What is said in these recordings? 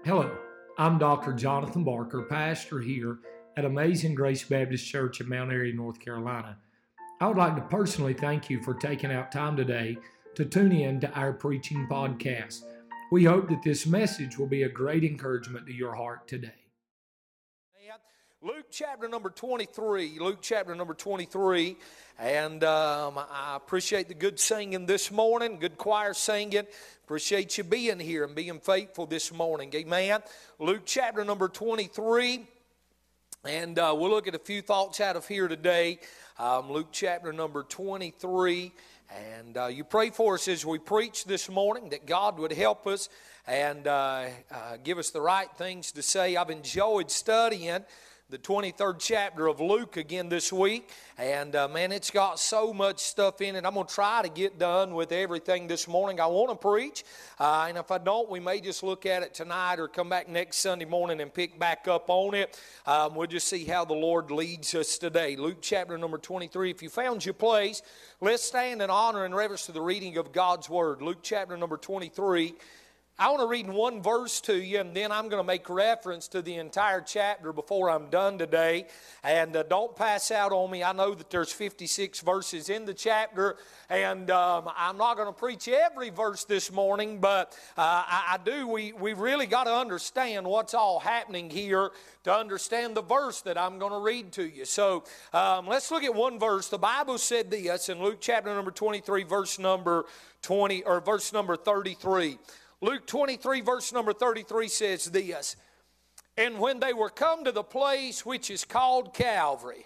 Hello, I'm Dr. Jonathan Barker, pastor here at Amazing Grace Baptist Church in Mount Airy, North Carolina. I would like to personally thank you for taking out time today to tune in to our preaching podcast. We hope that this message will be a great encouragement to your heart today. Luke chapter number 23. Luke chapter number 23. And I appreciate the good singing this morning, good choir singing. Appreciate you being here and being faithful this morning. Amen. Luke chapter number 23. And we'll look at a few thoughts out of here today. Luke chapter number 23. And you pray for us as we preach this morning, that God would help us and give us the right things to say. I've enjoyed studying the 23rd chapter of Luke again this week, and man, it's got so much stuff in it. I'm going to try to get done with everything this morning I want to preach, and if I don't, we may just look at it tonight or come back next Sunday morning and pick back up on it. We'll just see how the Lord leads us today. Luke chapter number 23. If you found your place, let's stand in honor and reverence to the reading of God's Word. Luke chapter number 23. I want to read one verse to you, and then I'm going to make reference to the entire chapter before I'm done today. And don't pass out on me. I know that there's 56 verses in the chapter, and I'm not going to preach every verse this morning, but I do. We really got to understand what's all happening here to understand the verse that I'm going to read to you. So let's look at one verse. The Bible said this in Luke chapter number 23, verse number 20 or verse number 33. Luke 23, verse number 33 says this, "And when they were come to the place which is called Calvary,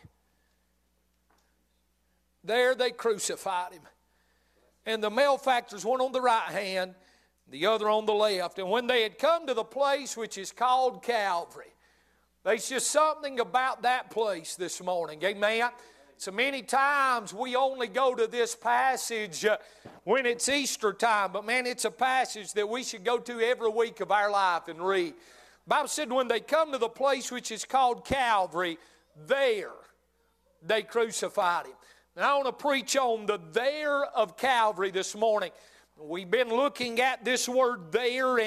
there they crucified him. And the malefactors, one on the right hand, the other on the left. And when they had come to the place which is called Calvary," there's just something about that place this morning. Amen. So many times we only go to this passage when it's Easter time. But man, it's a passage that we should go to every week of our life and read. The Bible said when they come to the place which is called Calvary, there they crucified him. Now I want to preach on the there of Calvary this morning. We've been looking at this word there,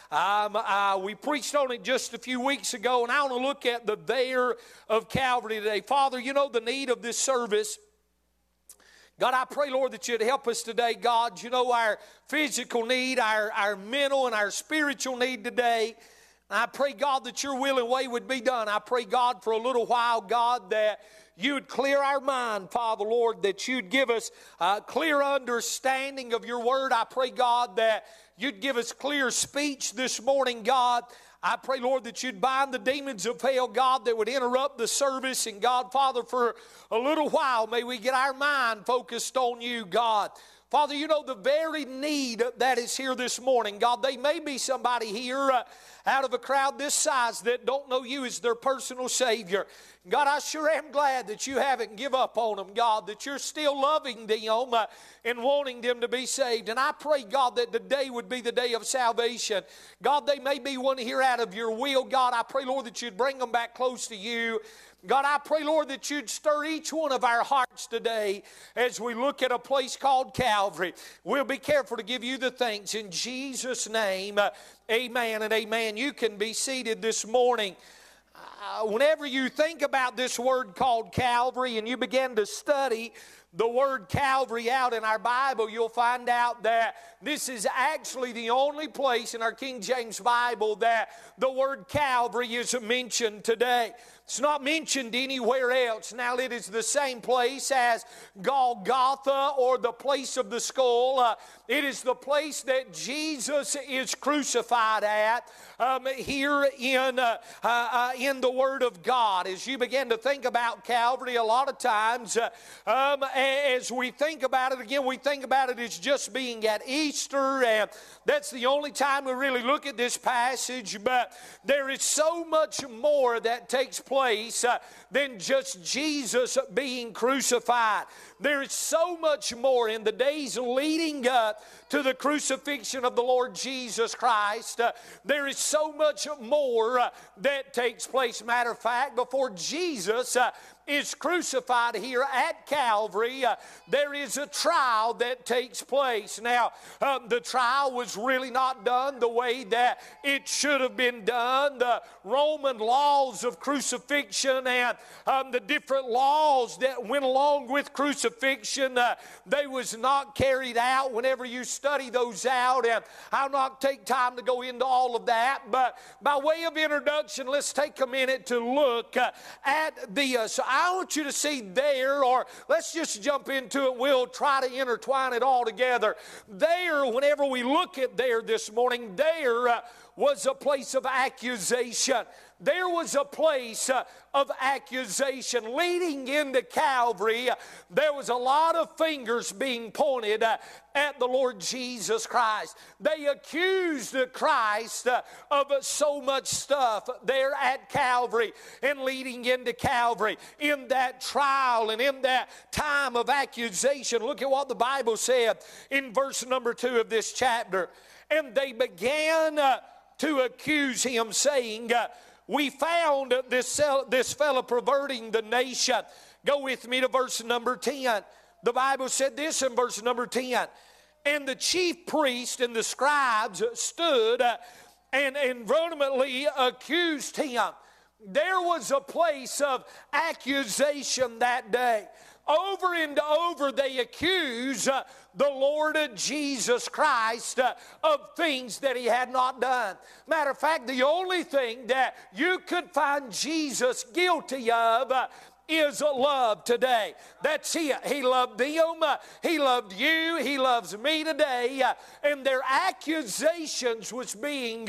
and we preached on it just a few weeks ago, and I want to look at the there of Calvary today. Father, you know the need of this service. God, I pray, Lord, that you'd help us today. God, you know our physical need, our mental and our spiritual need today. I pray, God, that your will and way would be done. I pray, God, for a little while, God, that you would clear our mind, Father, Lord, that you'd give us clear understanding of your word. I pray, God, that you'd give us clear speech this morning, God. I pray, Lord, that you'd bind the demons of hell, God, that would interrupt the service. And God, Father, for a little while, may we get our mind focused on you, God. Father, you know the very need that is here this morning. God, they may be somebody here out of a crowd this size that don't know you as their personal Savior. God, I sure am glad that you haven't give up on them, God, that you're still loving them and wanting them to be saved. And I pray, God, that today would be the day of salvation. God, they may be one here out of your will. God, I pray, Lord, that you'd bring them back close to you. God, I pray, Lord, that you'd stir each one of our hearts today as we look at a place called Calvary. We'll be careful to give you the thanks. In Jesus' name, amen and amen. You can be seated this morning. Whenever you think about this word called Calvary and you begin to study the word Calvary out in our Bible, you'll find out that this is actually the only place in our King James Bible that the word Calvary is mentioned today. It's not mentioned anywhere else. Now, it is the same place as Golgotha or the place of the skull. It is the place that Jesus is crucified at here in the Word of God. As you begin to think about Calvary, a lot of times as we think about it, again, we think about it as just being at Easter, and that's the only time we really look at this passage, but there is so much more that takes place than just Jesus being crucified. There is so much more in the days leading up to the crucifixion of the Lord Jesus Christ. There is so much more that takes place. Matter of fact, before Jesus is crucified here at Calvary, there is a trial that takes place. Now, the trial was really not done the way that it should have been done. The Roman laws of crucifixion and the different laws that went along with crucifixion, they was not carried out whenever you study those out, and I'll not take time to go into all of that, but by way of introduction, let's take a minute to look at the, so I want you to see there, or let's just jump into it, we'll try to intertwine it all together. There, whenever we look at there this morning, there was a place of accusation. There was a place of accusation leading into Calvary. There was a lot of fingers being pointed at the Lord Jesus Christ. They accused Christ of so much stuff there at Calvary and leading into Calvary. In that trial and in that time of accusation, look at what the Bible said in verse number 2 of this chapter. And they began to accuse him, saying, we found this fellow perverting the nation. Go with me to verse number 10. The Bible said this in verse number 10. And the chief priest and the scribes stood and vehemently accused him. There was a place of accusation that day. Over and over they accuse the Lord Jesus Christ of things that he had not done. Matter of fact, the only thing that you could find Jesus guilty of is love today. That's it. He loved them. He loved you. He loves me today. And their accusations was being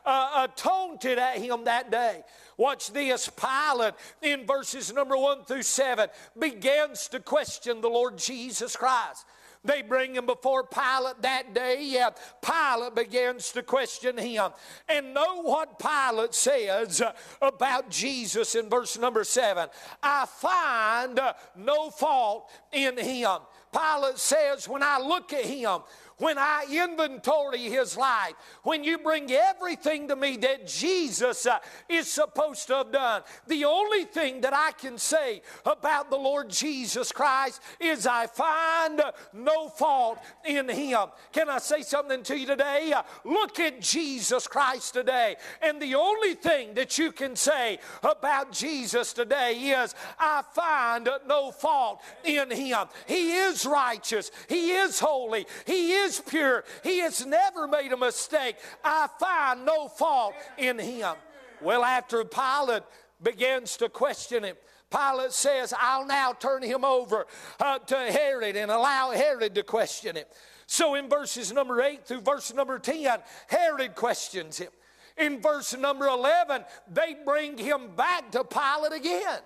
taunted at him that day. Watch this. Pilate, in verses number 1 through 7, begins to question the Lord Jesus Christ. They bring him before Pilate that day. Pilate begins to question him. And know what Pilate says about Jesus in verse number 7. I find no fault in him. Pilate says, when I look at him, when I inventory his life, when you bring everything to me that Jesus is supposed to have done, the only thing that I can say about the Lord Jesus Christ is I find no fault in him. Can I say something to you today? Look at Jesus Christ today, and the only thing that you can say about Jesus today is I find no fault in him. He is righteous. He is holy. He is pure. He has never made a mistake. I find no fault in him. Well, after Pilate begins to question him, Pilate says, I'll now turn him over to Herod and allow Herod to question him. So in verses number 8 through verse number 10, Herod questions him. In verse number 11, they bring him back to Pilate again.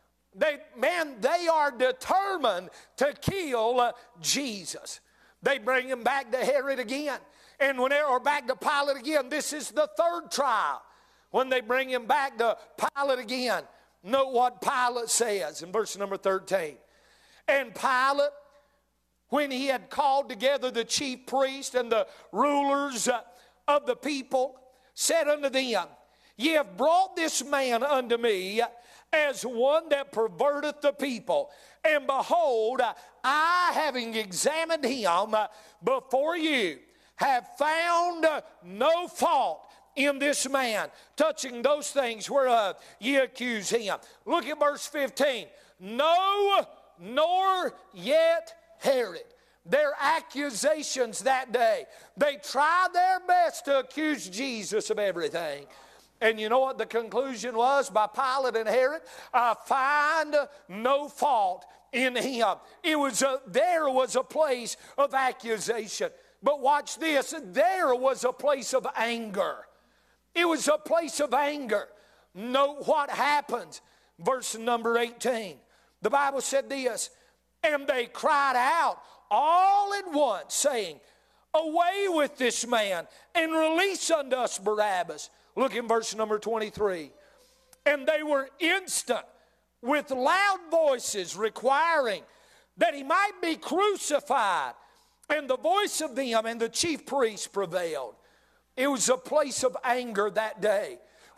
They are determined to kill Jesus. They bring him back to Herod again. And when they are back to Pilate again, this is the third trial. When they bring him back to Pilate again, note what Pilate says in verse number 13. And Pilate, when he had called together the chief priests and the rulers of the people, said unto them, Ye have brought this man unto me as one that perverteth the people. And behold, I, having examined him before you, have found no fault in this man, touching those things whereof ye accuse him. Look at verse 15. No, nor yet Herod. Their accusations that day. They tried their best to accuse Jesus of everything. And you know what the conclusion was by Pilate and Herod? I find no fault in him. There was a place of accusation. But watch this. There was a place of anger. It was a place of anger. Note what happens. Verse number 18. The Bible said this, and they cried out all at once, saying, Away with this man, and release unto us Barabbas. Look in verse number 23. And they were instant with loud voices requiring that he might be crucified. And the voice of them and the chief priests prevailed. It was a place of anger that day.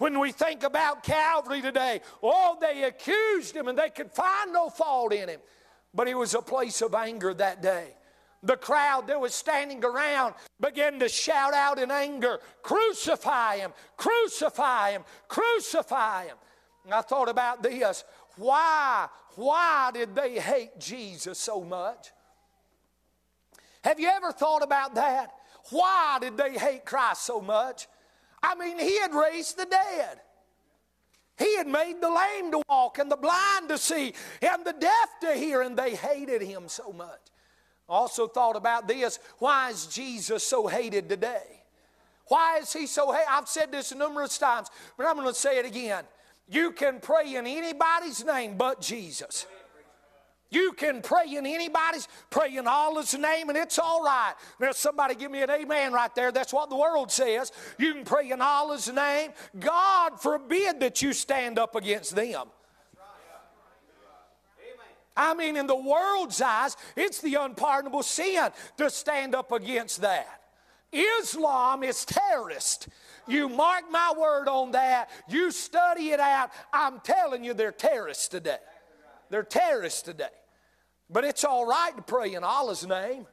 When we think about Calvary today, oh, they accused him and they could find no fault in him. But it was a place of anger that day. The crowd that was standing around began to shout out in anger, "Crucify him, crucify him, crucify him." And I thought about this. Why did they hate Jesus so much? Have you ever thought about that? Why did they hate Christ so much? I mean, he had raised the dead. He had made the lame to walk and the blind to see and the deaf to hear, and they hated him so much. I also thought about this. Why is Jesus so hated today? Why is he so hated? I've said this numerous times, but I'm going to say it again. You can pray in anybody's name but Jesus. You can pray in pray in Allah's name, and it's all right. Now, somebody give me an amen right there. That's what the world says. You can pray in Allah's name. God forbid that you stand up against them. I mean, in the world's eyes, it's the unpardonable sin to stand up against that. Islam is terrorist. You mark my word on that. You study it out. I'm telling you, they're terrorists today. They're terrorists today. But it's all right to pray in Allah's name.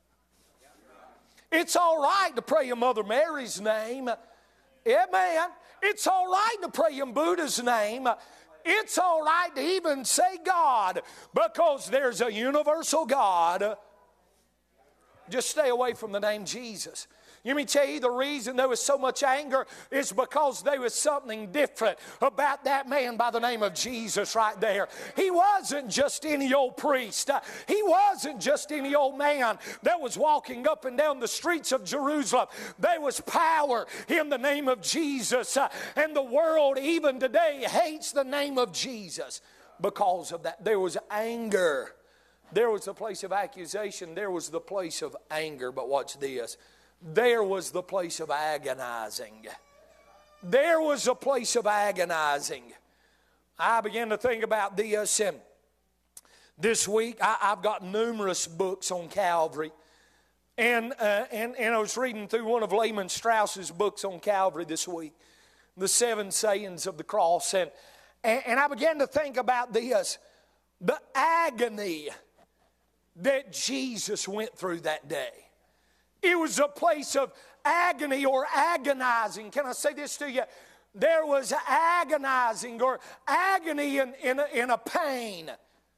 It's all right to pray in Mother Mary's name. Amen. It's all right to pray in Buddha's name. It's all right to even say God, because there's a universal God. Just stay away from the name Jesus. Let me tell you, the reason there was so much anger is because there was something different about that man by the name of Jesus right there. He wasn't just any old priest. He wasn't just any old man that was walking up and down the streets of Jerusalem. There was power in the name of Jesus. And the world even today hates the name of Jesus because of that. There was anger. There was the place of accusation. There was the place of anger. But watch this. There was the place of agonizing. There was a place of agonizing. I began to think about this, and this week I've got numerous books on Calvary. And I was reading through one of Lehman Strauss's books on Calvary this week, The 7 Sayings of the Cross. And I began to think about this, the agony that Jesus went through that day. It was a place of agony or agonizing. Can I say this to you? There was agonizing or agony in a pain.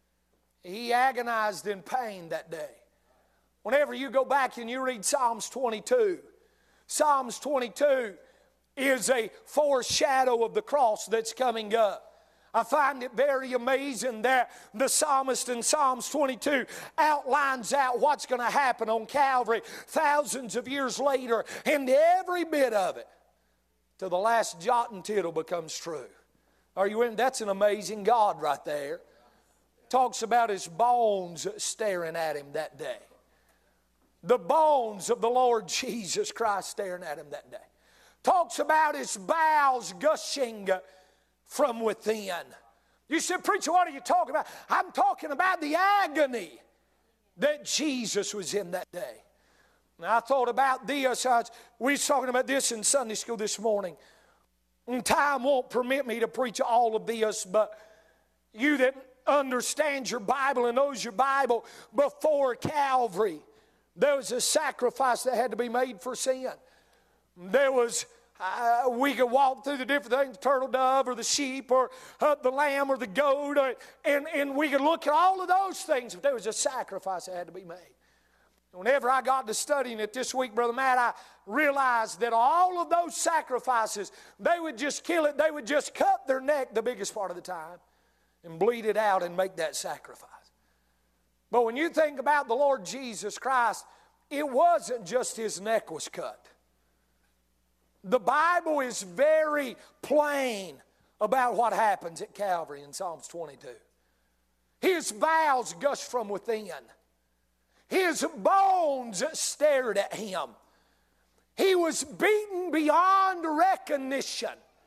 He agonized in pain that day. Whenever you go back and you read Psalms 22, Psalms 22 is a foreshadow of the cross that's coming up. I find it very amazing that the psalmist in Psalms 22 outlines out what's going to happen on Calvary thousands of years later, and every bit of it, till the last jot and tittle becomes true. Are you in? That's an amazing God right there. Talks about his bones staring at him that day. The bones of the Lord Jesus Christ staring at him that day. Talks about his bowels gushing from within. You said, "Preacher, what are you talking about?" I'm talking about the agony that Jesus was in that day. Now, I thought about this. We were talking about this in Sunday school this morning. And time won't permit me to preach all of this, but you that understands your Bible and knows your Bible, before Calvary, there was a sacrifice that had to be made for sin. There was we could walk through the different things, the turtle dove or the sheep or the lamb or the goat, and we could look at all of those things, but there was a sacrifice that had to be made. Whenever I got to studying it this week, Brother Matt, I realized that all of those sacrifices, they would just kill it. They would just cut their neck the biggest part of the time and bleed it out and make that sacrifice. But when you think about the Lord Jesus Christ, it wasn't just his neck was cut. The Bible is very plain about what happens at Calvary in Psalms 22. His bowels gushed from within. His bones stared at him. He was beaten beyond recognition.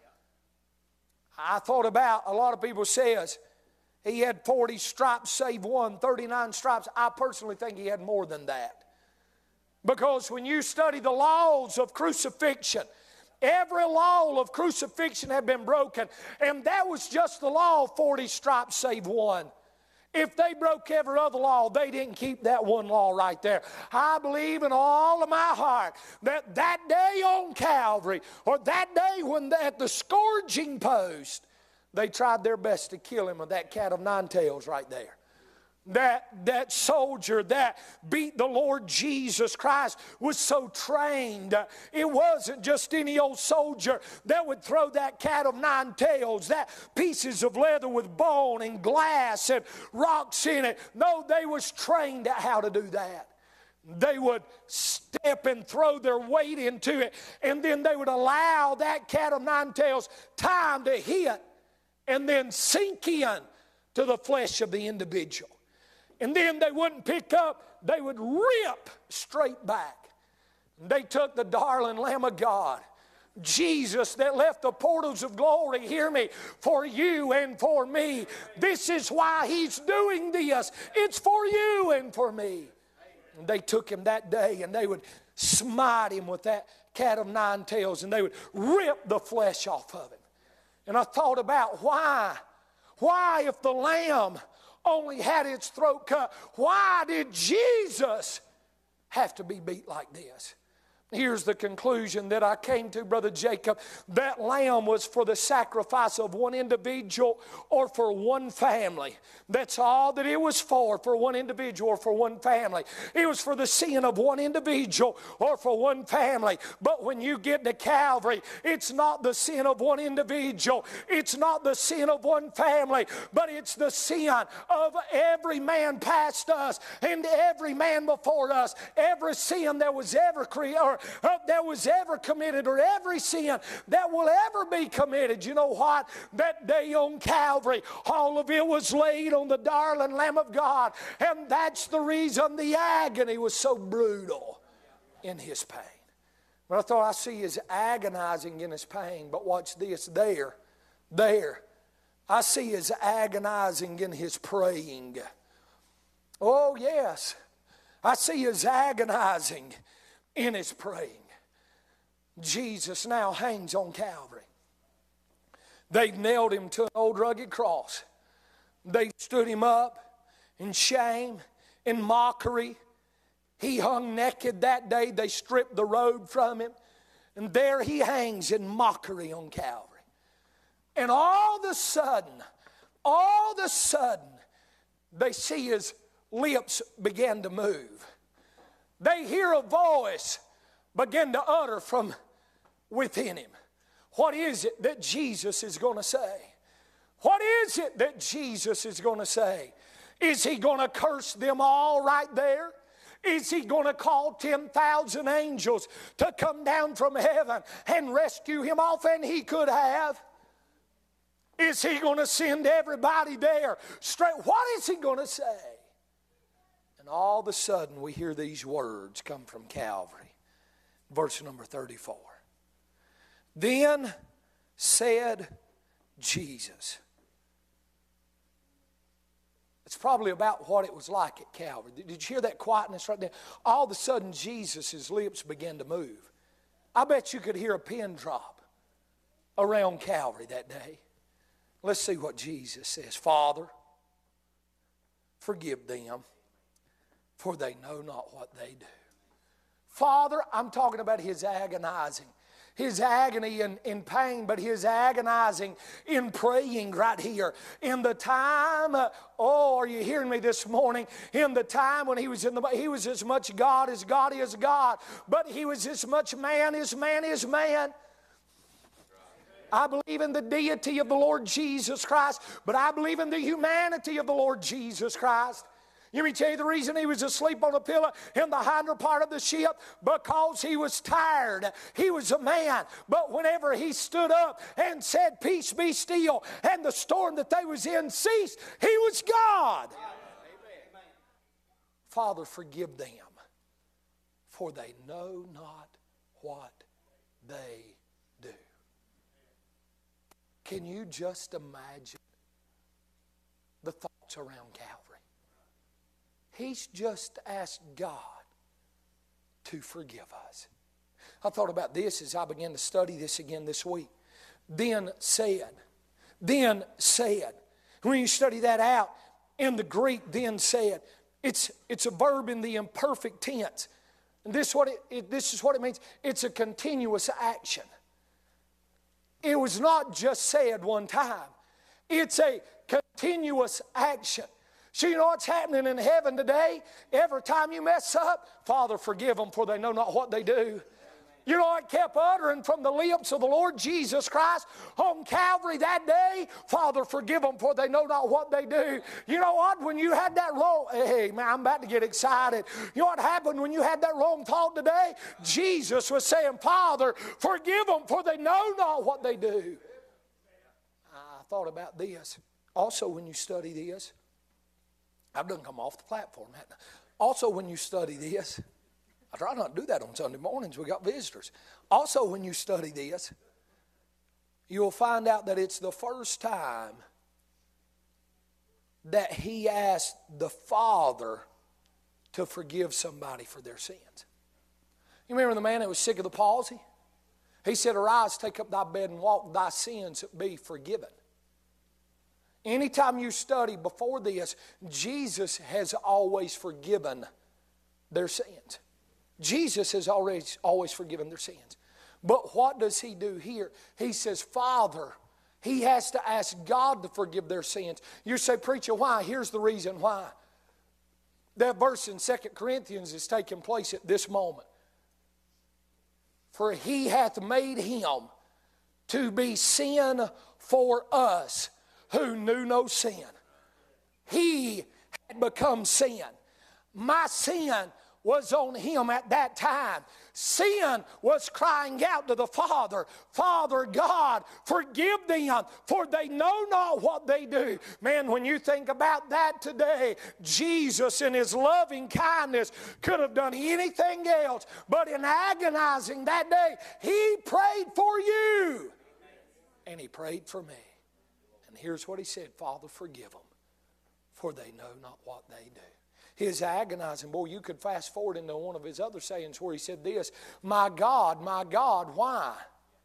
I thought about, a lot of people says he had 40 stripes save one, 39 stripes. I personally think he had more than that. Because when you study the laws of crucifixion, Every law of crucifixion had been broken. And that was just the law, 40 stripes save one. If they broke every other law, they didn't keep that one law right there. I believe in all of my heart that that day on Calvary, or that day when at the scourging post, they tried their best to kill him with that cat of nine tails right there. That soldier that beat the Lord Jesus Christ was so trained. It wasn't just any old soldier that would throw that cat of nine tails, that pieces of leather with bone and glass and rocks in it. No, they was trained at how to do that. They would step and throw their weight into it, and then they would allow that cat of nine tails time to hit and then sink in to the flesh of the individual. And then they wouldn't pick up, they would rip straight back. They took the darling Lamb of God, Jesus, that left the portals of glory, hear me, for you and for me. This is why he's doing this. It's for you and for me. And they took him that day and they would smite him with that cat of nine tails and they would rip the flesh off of him. And I thought about why if the lamb only had its throat cut, why did Jesus have to be beat like this? Here's the conclusion that I came to, Brother Jacob. That lamb was for the sacrifice of one individual or for one family. That's all that it was for one individual or for one family. It was for the sin of one individual or for one family. But when you get to Calvary, it's not the sin of one individual. It's not the sin of one family, but it's the sin of every man past us and every man before us. Every sin that was ever created or that was ever committed, or every sin that will ever be committed. You know what? That day on Calvary, all of it was laid on the darling Lamb of God. And that's the reason the agony was so brutal in his pain. But I thought, I see his agonizing in his pain. But watch this, there. I see his agonizing in his praying. Oh, yes. I see his agonizing in his praying. Jesus now hangs on Calvary. They've nailed him to an old rugged cross. They stood him up in shame, in mockery. He hung naked that day. They stripped the robe from him. And there he hangs in mockery on Calvary. And all of a sudden, they see his lips begin to move. They hear a voice begin to utter from within him. What is it that Jesus is going to say? What is it that Jesus is going to say? Is he going to curse them all right there? Is he going to call 10,000 angels to come down from heaven and rescue him off? And he could have. Is he going to send everybody there straight? What is he going to say? And all of a sudden we hear these words come from Calvary. Verse number 34. Then said Jesus. It's probably about what it was like at Calvary. Did you hear that quietness right there? All of a sudden Jesus' lips began to move. I bet you could hear a pin drop around Calvary that day. Let's see what Jesus says. Father, forgive them, for they know not what they do. Father, I'm talking about his agonizing. His agony in pain, but his agonizing in praying right here. In the time, are you hearing me this morning? In the time when he was as much God is God, but he was as much man as man is man. I believe in the deity of the Lord Jesus Christ, but I believe in the humanity of the Lord Jesus Christ. Let me tell you the reason he was asleep on a pillow in the hinder part of the ship, because he was tired. He was a man. But whenever he stood up and said, "Peace be still," and the storm that they was in ceased, he was God. Amen. Father, forgive them, for they know not what they do. Can you just imagine the thoughts around Calvary? He's just asked God to forgive us. I thought about this as I began to study this again this week. Then said. Then said. When you study that out in the Greek, then said, it's a verb in the imperfect tense. And this is what it means. It's a continuous action. It was not just said one time. It's a continuous action. So you know what's happening in heaven today? Every time you mess up, Father, forgive them, for they know not what they do. You know what kept uttering from the lips of the Lord Jesus Christ on Calvary that day? Father, forgive them, for they know not what they do. You know what? When you had that wrong, hey man, I'm about to get excited. You know what happened when you had that wrong thought today? Jesus was saying, Father, forgive them, for they know not what they do. I thought about this. Also, when you study this, I've done come off the platform. Also, when you study this, I try not to do that on Sunday mornings. We got visitors. Also, when you study this, you'll find out that it's the first time that he asked the Father to forgive somebody for their sins. You remember the man that was sick of the palsy? He said, arise, take up thy bed and walk, thy sins be forgiven. Anytime you study before this, Jesus has always forgiven their sins. Jesus has always forgiven their sins. But what does he do here? He says, Father, he has to ask God to forgive their sins. You say, preacher, why? Here's the reason why. That verse in 2 Corinthians is taking place at this moment. For he hath made him to be sin for us who knew no sin. He had become sin. My sin was on him at that time. Sin was crying out to the Father, Father God, forgive them, for they know not what they do. Man, when you think about that today, Jesus in his loving kindness could have done anything else, but in agonizing that day, he prayed for you. And he prayed for me. And here's what he said, Father, forgive them, for they know not what they do. His agonizing, boy, you could fast forward into one of his other sayings where he said this, my God, why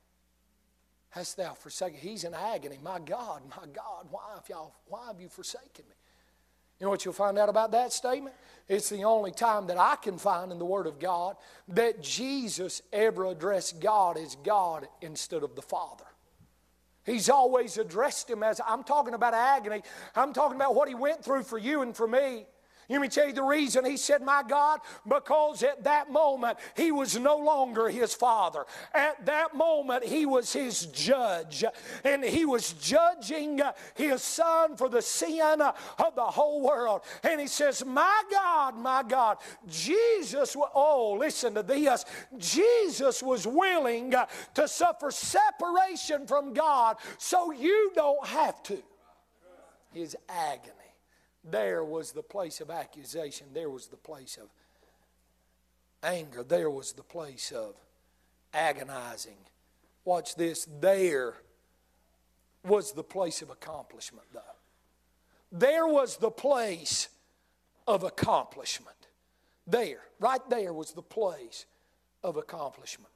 hast thou forsaken? He's in agony. My God, why have you forsaken me? You know what you'll find out about that statement? It's the only time that I can find in the Word of God that Jesus ever addressed God as God instead of the Father. He's always addressed him as, I'm talking about agony. I'm talking about what he went through for you and for me. Let me tell you the reason he said, my God, because at that moment he was no longer his father. At that moment he was his judge. And he was judging his son for the sin of the whole world. And he says, my God, Jesus, listen to this. Jesus was willing to suffer separation from God so you don't have to. His agony. There was the place of accusation. There was the place of anger. There was the place of agonizing. Watch this. There was the place of accomplishment, though. There was the place of accomplishment. There, right there was the place of accomplishment.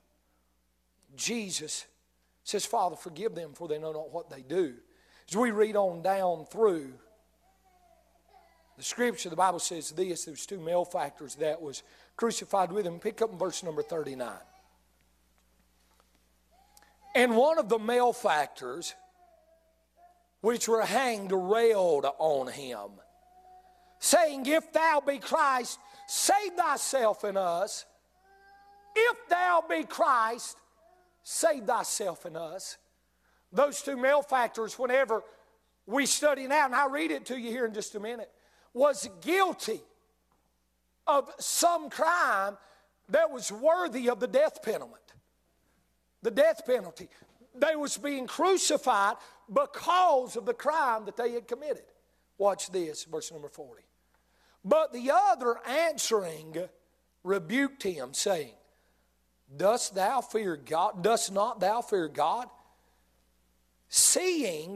Jesus says, Father, forgive them, for they know not what they do. As we read on down through the Scripture, the Bible says this, there's two malefactors that was crucified with him. Pick up in verse number 39. And one of the malefactors, which were hanged, railed on him, saying, if thou be Christ, save thyself and us. If thou be Christ, save thyself and us. Those two malefactors, whenever we study now, and I'll read it to you here in just a minute, was guilty of some crime that was worthy of the death penalty. The death penalty. They was being crucified because of the crime that they had committed. Watch this, verse number 40. But the other answering rebuked him, saying, dost not thou fear God, seeing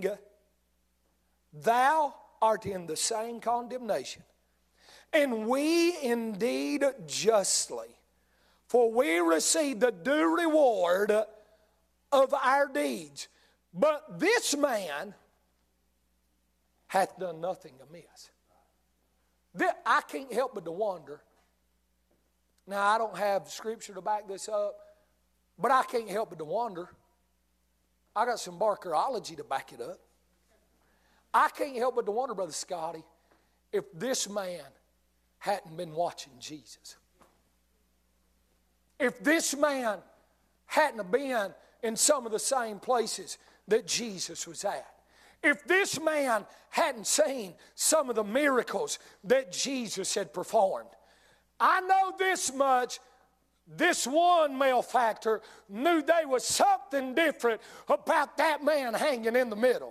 thou art in the same condemnation, and we indeed justly, for we receive the due reward of our deeds. But this man hath done nothing amiss. I can't help but to wonder. Now, I don't have scripture to back this up, but I can't help but to wonder. I got some Barkerology to back it up. I can't help but to wonder, Brother Scotty, if this man hadn't been watching Jesus. If this man hadn't been in some of the same places that Jesus was at. If this man hadn't seen some of the miracles that Jesus had performed. I know this much. This one malefactor knew there was something different about that man hanging in the middle.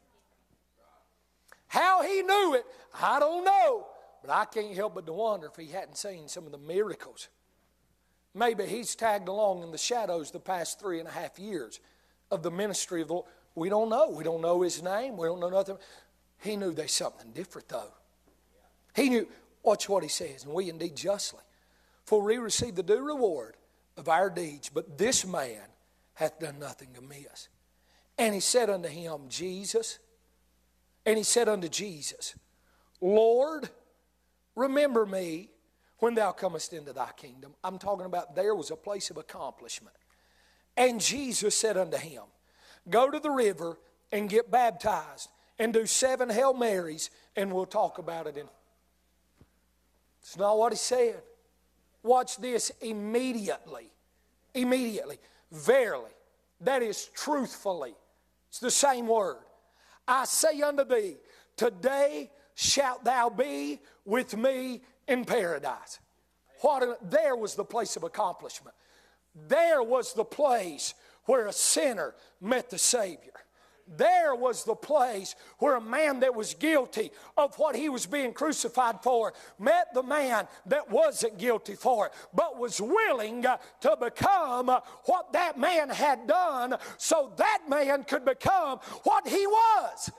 How he knew it, I don't know. But I can't help but to wonder if he hadn't seen some of the miracles. Maybe he's tagged along in the shadows the past 3.5 years of the ministry of the Lord. We don't know. We don't know his name. We don't know nothing. He knew there's something different though. He knew, watch what he says, and we indeed justly. For we receive the due reward of our deeds, but this man hath done nothing amiss. And he said unto him, Jesus, and he said unto Jesus, Lord, remember me when thou comest into thy kingdom. I'm talking about there was a place of accomplishment. And Jesus said unto him, go to the river and get baptized and do 7 Hail Marys, and we'll talk about it. It's not what he said. Watch this. Immediately, verily, that is truthfully. It's the same word. I say unto thee, today shalt thou be with me in paradise. There was the place of accomplishment. There was the place where a sinner met the Savior. There was the place where a man that was guilty of what he was being crucified for met the man that wasn't guilty for it, but was willing to become what that man had done so that man could become what he was.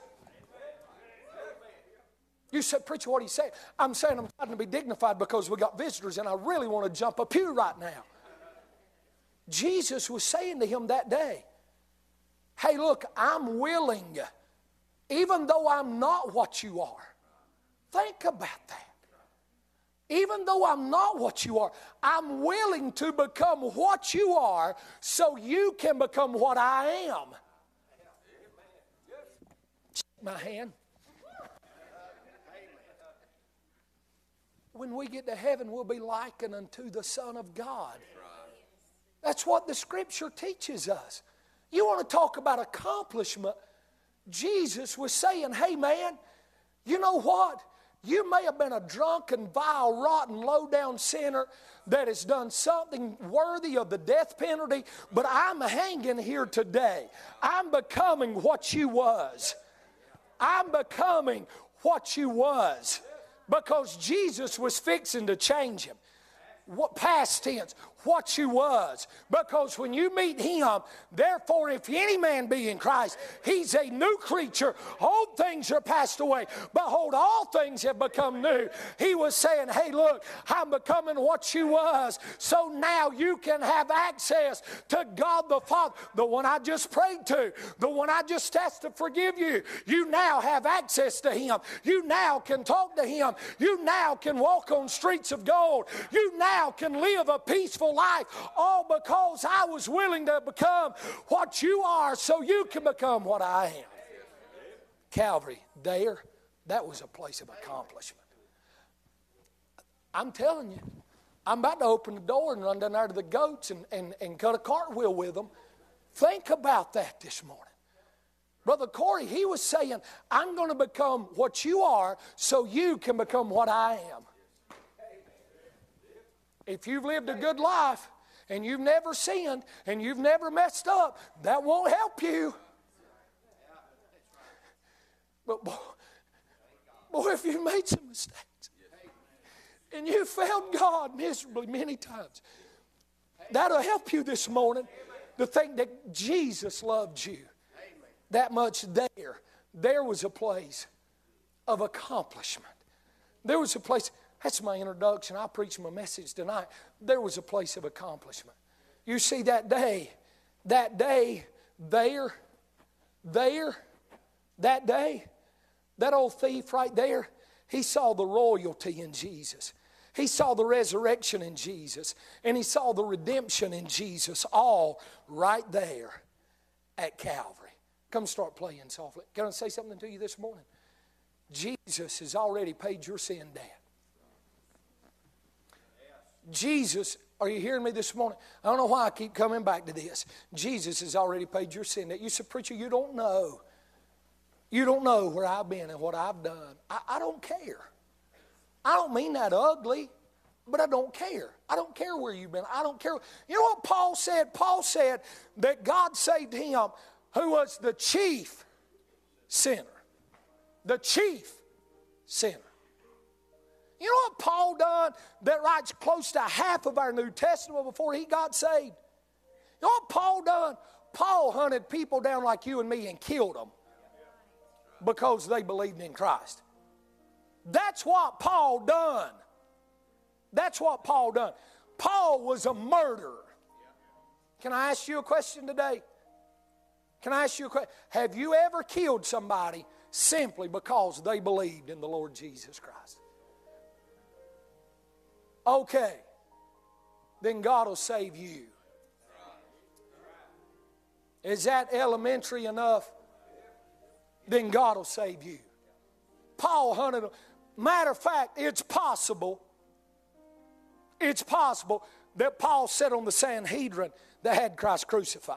You said, preacher, what are you saying? I'm saying I'm trying to be dignified because we got visitors and I really want to jump a pew right now. Jesus was saying to him that day, hey, look, I'm willing, even though I'm not what you are. Think about that. Even though I'm not what you are, I'm willing to become what you are so you can become what I am. Shake my hand. When we get to heaven, we'll be likened unto the Son of God. That's what the Scripture teaches us. You want to talk about accomplishment? Jesus was saying, hey man, you know what? You may have been a drunken, vile, rotten, low-down sinner that has done something worthy of the death penalty, but I'm hanging here today. I'm becoming what you was. I'm becoming what you was. Because Jesus was fixing to change him. What past tense, what you was. Because when you meet him, therefore if any man be in Christ, he's a new creature. Old things are passed away. Behold, all things have become new. He was saying, hey look, I'm becoming what you was. So now you can have access to God the Father. The one I just prayed to. The one I just asked to forgive you. You now have access to him. You now can talk to him. You now can walk on streets of gold. You now can live a peaceful life, all because I was willing to become what you are so you can become what I am. Calvary, that was a place of accomplishment. I'm telling you, I'm about to open the door and run down there to the goats and cut a cartwheel with them. Think about that this morning. Brother Corey, he was saying, I'm going to become what you are so you can become what I am. If you've lived a good life and you've never sinned and you've never messed up, that won't help you. But boy, if you made some mistakes and you failed God miserably many times, that'll help you this morning to think that Jesus loved you that much. There was a place of accomplishment. There was a place. That's my introduction. I'll preach my message tonight. There was a place of accomplishment. You see, that day, that day, that old thief right there, he saw the royalty in Jesus. He saw the resurrection in Jesus. And he saw the redemption in Jesus, all right there at Calvary. Come start playing softly. Can I say something to you this morning? Jesus has already paid your sin debt. Jesus, are you hearing me this morning? I don't know why I keep coming back to this. Jesus has already paid your sin debt. You say, preacher, you don't know. You don't know where I've been and what I've done. I don't care. I don't mean that ugly, but I don't care. I don't care where you've been. I don't care. You know what Paul said? Paul said that God saved him who was the chief sinner. The chief sinner. You know what Paul done that writes close to half of our New Testament before he got saved? You know what Paul done? Paul hunted people down like you and me and killed them because they believed in Christ. That's what Paul done. That's what Paul done. Paul was a murderer. Can I ask you a question today? Can I ask you a question? Have you ever killed somebody simply because they believed in the Lord Jesus Christ? Okay, then God will save you. Is that elementary enough? Then God will save you. Paul hunted them. Matter of fact, it's possible that Paul sat on the Sanhedrin that had Christ crucified.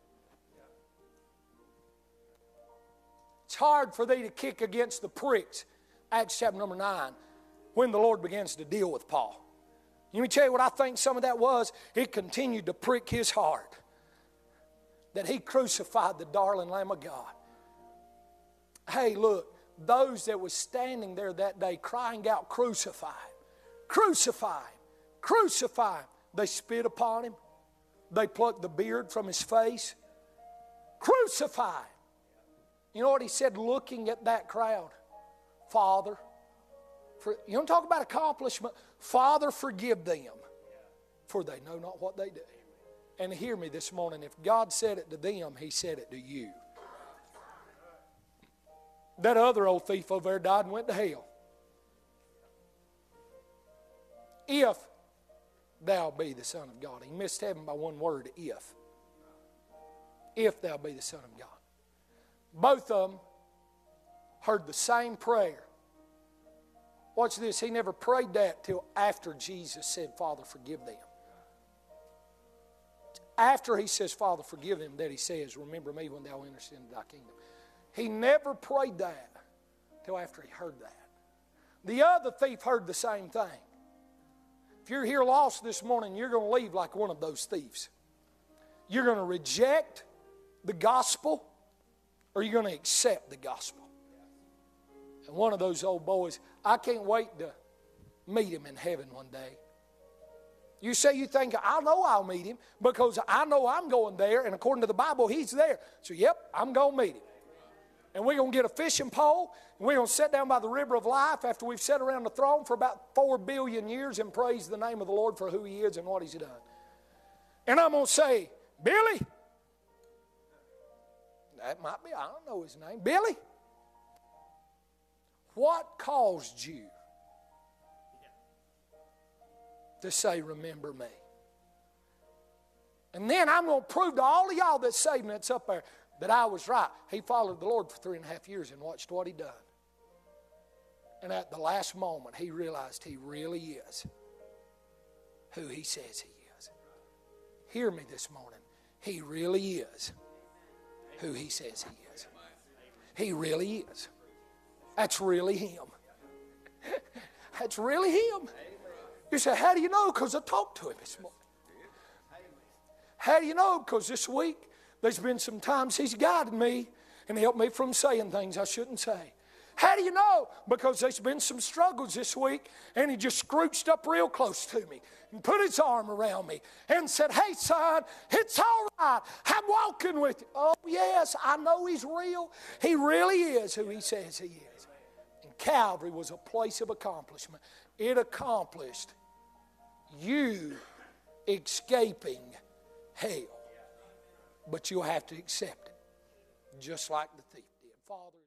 It's hard for thee to kick against the pricks, Acts chapter number 9, when the Lord begins to deal with Paul. Let me tell you what I think some of that was. It continued to prick his heart that he crucified the darling Lamb of God. Hey, look, those that was standing there that day crying out, crucify him, crucify him, crucify him. They spit upon him. They plucked the beard from his face. Crucify him. You know what he said looking at that crowd? Father, you want to talk about accomplishment? Father, forgive them, for they know not what they do. And hear me this morning, if God said it to them, he said it to you. That other old thief over there died and went to hell. If thou be the Son of God. He missed heaven by one word, if. If thou be the Son of God. Both of them heard the same prayer. Watch this. He never prayed that till after Jesus said, Father, forgive them. After he says, Father, forgive them, that he says, remember me when thou enterest into thy kingdom. He never prayed that till after he heard that. The other thief heard the same thing. If you're here lost this morning, you're going to leave like one of those thieves. You're going to reject the gospel, or you're going to accept the gospel. And one of those old boys, I can't wait to meet him in heaven one day. You say you think, I know I'll meet him because I know I'm going there, and according to the Bible, he's there. So, yep, I'm going to meet him. And we're going to get a fishing pole, and we're going to sit down by the river of life after we've sat around the throne for about 4 billion years and praise the name of the Lord for who he is and what he's done. And I'm going to say, Billy, that might be, I don't know his name, Billy, what caused you to say, remember me? And then I'm going to prove to all of y'all that's saved, and it's up there, that I was right. He followed the Lord for 3.5 years and watched what he done. And at the last moment, he realized he really is who he says he is. Hear me this morning. He really is who he says he is. He really is. That's really him. That's really him. You say, how do you know? Because I talked to him this morning. How do you know? Because this week, there's been some times he's guided me and helped me from saying things I shouldn't say. How do you know? Because there's been some struggles this week, and he just scrooched up real close to me and put his arm around me and said, hey, son, it's all right. I'm walking with you. Oh, yes, I know he's real. He really is who he says he is. And Calvary was a place of accomplishment. It accomplished you escaping hell. But you'll have to accept it, just like the thief did. Father,